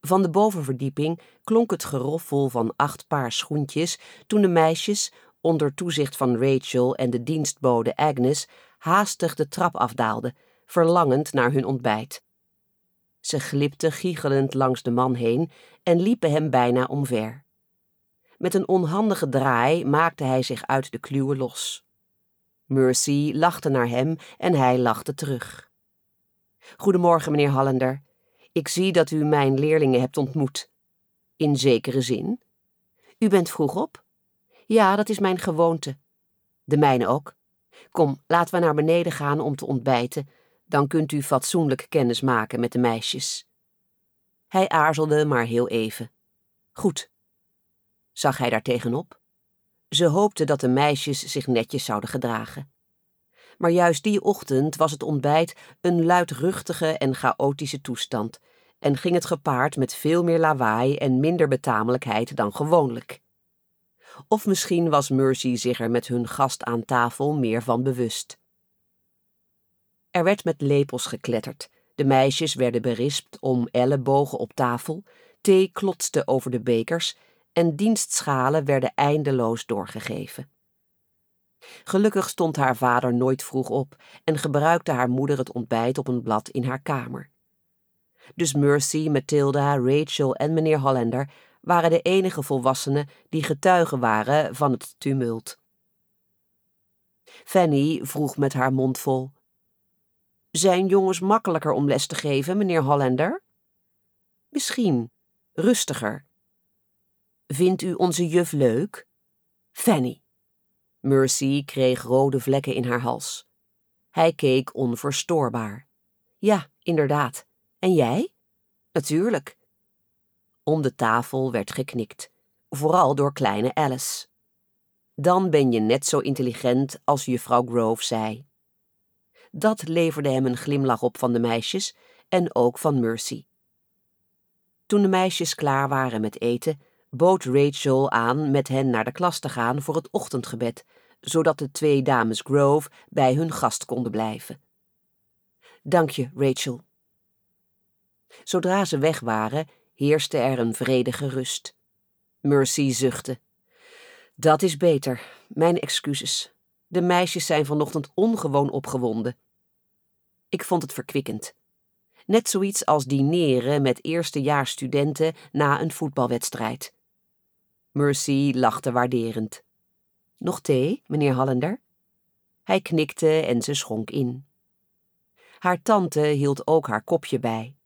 Van de bovenverdieping klonk het geroffel van 8 paar schoentjes toen de meisjes, onder toezicht van Rachel en de dienstbode Agnes, haastig de trap afdaalden, verlangend naar hun ontbijt. Ze glipten giechelend langs de man heen en liepen hem bijna omver. Met een onhandige draai maakte hij zich uit de kluwen los. Mercy lachte naar hem en hij lachte terug. Goedemorgen, meneer Hollander. Ik zie dat u mijn leerlingen hebt ontmoet. In zekere zin. U bent vroeg op? Ja, dat is mijn gewoonte. De mijne ook. Kom, laten we naar beneden gaan om te ontbijten. Dan kunt u fatsoenlijk kennis maken met de meisjes. Hij aarzelde maar heel even. Goed. Zag hij daar tegenop? Ze hoopte dat de meisjes zich netjes zouden gedragen. Maar juist die ochtend was het ontbijt een luidruchtige en chaotische toestand en ging het gepaard met veel meer lawaai en minder betamelijkheid dan gewoonlijk. Of misschien was Mercy zich er met hun gast aan tafel meer van bewust. Er werd met lepels gekletterd, de meisjes werden berispt om ellebogen op tafel, thee klotste over de bekers en dienstschalen werden eindeloos doorgegeven. Gelukkig stond haar vader nooit vroeg op en gebruikte haar moeder het ontbijt op een blad in haar kamer. Dus Mercy, Mathilda, Rachel en meneer Hollander waren de enige volwassenen die getuigen waren van het tumult. Fanny vroeg met haar mond vol: Zijn jongens makkelijker om les te geven, meneer Hollander? Misschien, rustiger. Vindt u onze juf leuk? Fanny. Mercy kreeg rode vlekken in haar hals. Hij keek onverstoorbaar. Ja, inderdaad. En jij? Natuurlijk. Om de tafel werd geknikt, vooral door kleine Alice. Dan ben je net zo intelligent als juffrouw Grove zei. Dat leverde hem een glimlach op van de meisjes en ook van Mercy. Toen de meisjes klaar waren met eten, bood Rachel aan met hen naar de klas te gaan voor het ochtendgebed, zodat de 2 dames Grove bij hun gast konden blijven. Dank je, Rachel. Zodra ze weg waren, heerste er een vredige rust. Mercy zuchtte. Dat is beter, mijn excuses. De meisjes zijn vanochtend ongewoon opgewonden. Ik vond het verkwikkend. Net zoiets als dineren met eerstejaarsstudenten na een voetbalwedstrijd. Mercy lachte waarderend. Nog thee, meneer Hollander? Hij knikte en ze schonk in. Haar tante hield ook haar kopje bij.